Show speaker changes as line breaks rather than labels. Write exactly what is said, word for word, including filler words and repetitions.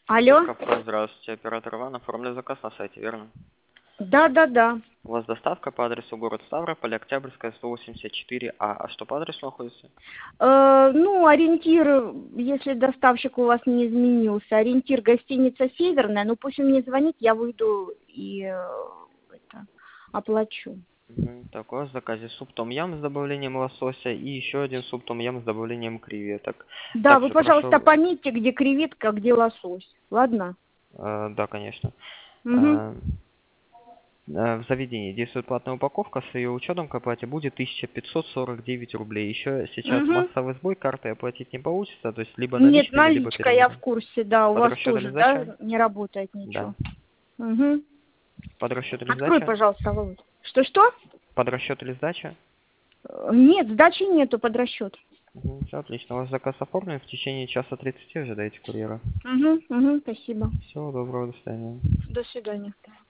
Алло?
Кавказ, здравствуйте. Оператор Иван, оформлю заказ на сайте, верно?
Да, да, да.
У вас доставка по адресу город Ставрополь, Октябрьская, сто восемьдесят четыре А. А что по адресу находится?
Э, ну, ориентир, если доставщик у вас не изменился, ориентир гостиница Северная, ну пусть он мне звонит, я выйду и э, это, оплачу.
Мгм. Так, у вас в заказе суп том-ям с добавлением лосося и еще один суп том-ям с добавлением креветок.
Да, вы,
Также
пожалуйста,
прошу...
пометьте, где креветка, где лосось. Ладно?
э, да, конечно.
Угу.
Э, э, в заведении действует платная упаковка, с ее учетом к оплате будет тысяча пятьсот сорок девять рублей. Еще сейчас
Угу.
массовый сбой, картой оплатить не получится, то есть либо
Нет,
наличными, либо
наличка, я в
переводом.
курсе, да, у
Под
вас
расчет или
тоже, да,
сдача?
не работает
Да.
ничего. Угу.
Под расчет или
Открой,
сдача?
пожалуйста, Володь. Что-что?
Под расчет или сдача?
Э, Нет, сдачи нету под расчет.
Все отлично. У вас заказ оформлен. В течение часа тридцати ожидайте курьера.
Угу, угу, спасибо.
Всего доброго, до свидания.
До свидания.